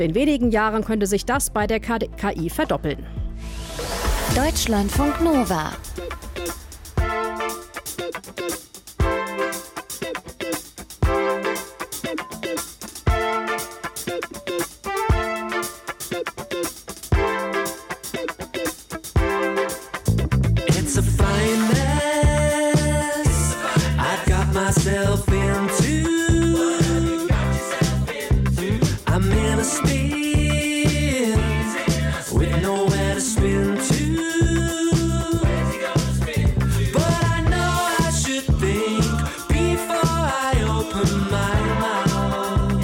In wenigen Jahren könnte sich das bei der KI verdoppeln. Deutschlandfunk Nova. It's a fine mess I got myself into. I'm in a spin with nowhere to spin to. But I know I should think before I open my mouth.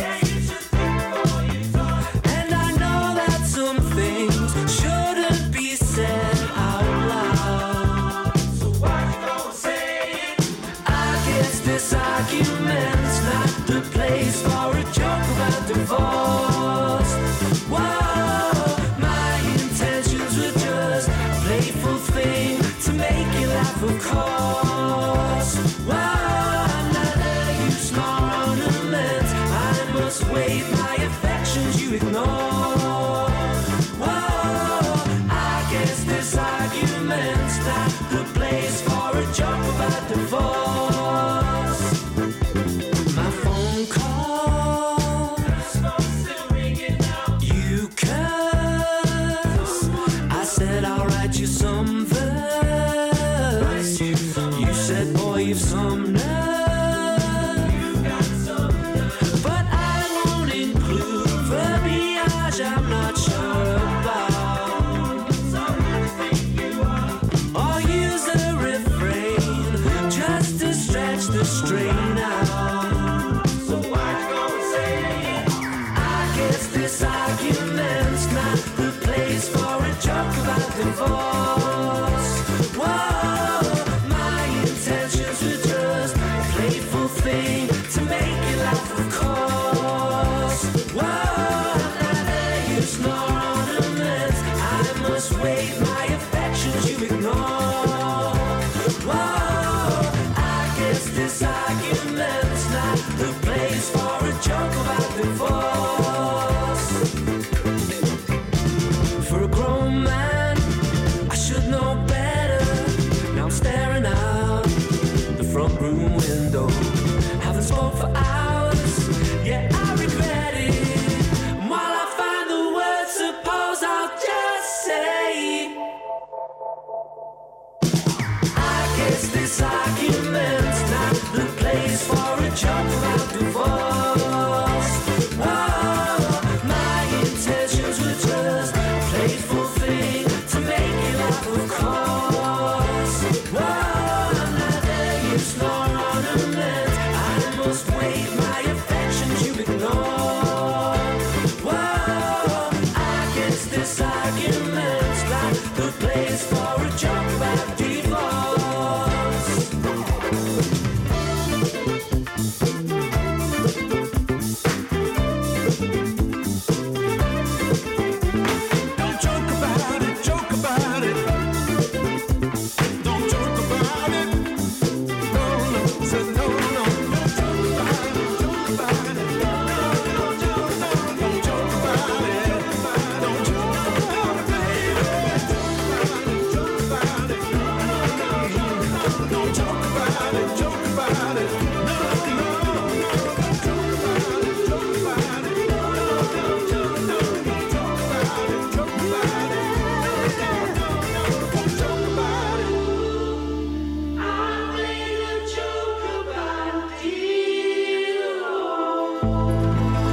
And I know that some things shouldn't be said out loud. So why you gonna say it? I guess this argument's not the place for a joke about divorce. Whoa, my intentions were just a playful thing to make you laugh, of course. Whoa, I'm not a useless ornament. I must waive my affections you ignore. Whoa, I guess this argument's not the place for a joke about divorce. My phone calls, you curse. I said I'll write you some verse. You said, boy, you've some nerve. But I won't include verbiage I'm not sure about. Or use a refrain just to stretch the strain out. So why you gonna say it? I guess this argument's not the place for a joke about divorce. Whoa, my intentions were just a playful thing to make you laugh, of course. Whoa, I'm not a use nor ornament. I must waive my affections you ignore. Whoa, I guess this argument's not the place for a joke about divorce. For a grown man, I should know better. Now I'm staring out the front room window. Haven't spoke for hours, yeah, I regret it. And while I find the words, suppose I'll just say, I guess this argument